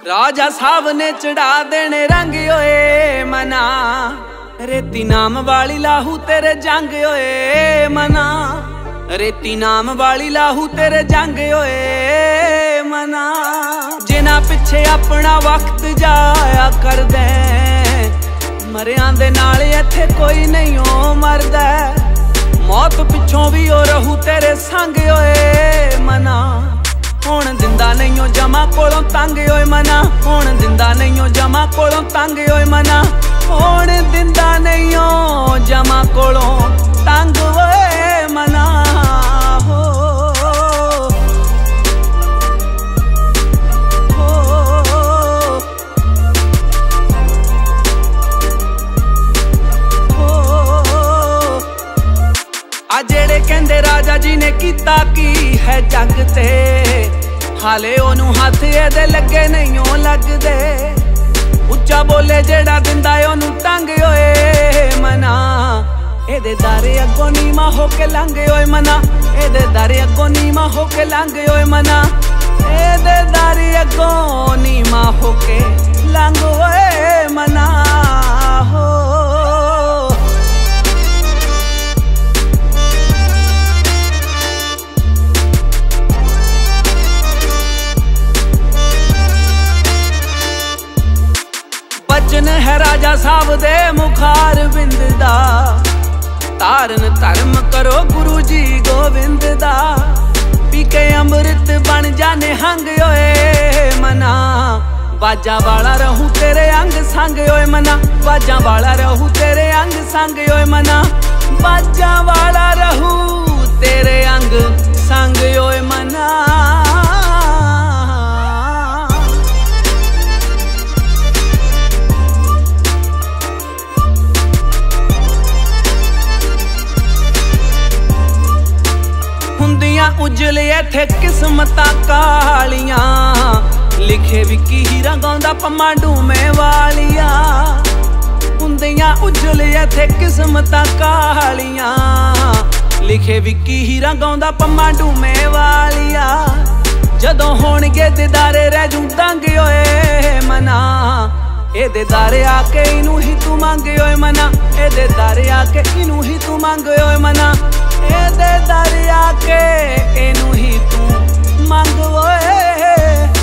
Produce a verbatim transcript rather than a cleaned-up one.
राजा साहब ने चढ़ा देने रंग ओए मना, रेती नाम वाली लाहू तेरे जंग ओए मना, रेती नाम वाली लाहू तेरे जंग ओए मना। जिन्हां पिछे अपना वक्त जाया कर दे, मरियां दे नाल इत्थे कोई नहीं ओ मरदा, मौत पिछों भी ओ रहू तेरे संग ओए मना। हुण दिंदा नहीं ओ जमा कोलों तंग ओए मना, हुण दिंदा नहीं ओ जमा कोलों तंग ओए मना, हुण दिंदा नहीं ओ जमा कोलों तंग ओए मना। हो आ जेड़े कहंदे राजा जी ने कीता की है जग ते, हाले ओनू हाथ एदे लगे नहीं ओ लगदे। उच्चा बोले जेड़ा दिंदा ओनू तंग ओए मना, एदे दारे अगों नीमा होके लंघ ओए मना, एदे दारे अगों नीमा होके लंघ ओए मना, एदे दारे अगों नीमा होके लंघ ओए मना। हो बचन है राजा साहब दे मुखार बिंद दा, तारन धर्म करो गुरु जी गोविंद दा। पी के अमृत बन जाने हंग ओए मना, बाजा वाला रहूं तेरे अंग संग ओए मना, बाजा वाला रहूं तेरे अंग संग ओए मना, बाजा वाला रहूं तेरे अंग संग ओए मना। उजले इत्थे किस्मतां कालियां, लिखे विकी हीरा गाउंदा पम्मा डूमे वालिया। हुंदियां उजले इत्थे किस्मतां कालियां, लिखे विकी हीरा गाउंदा पम्मा डूमे वालिया। जदों होणगे दीदारे रह जूं दंग ओए मना, एदे दारे आके इनू ही तू मंग ओए मना, एदे दारे आके इनू ही तू मंग ओए मना, एदे दारे आके इनू ही तू मंग ओए।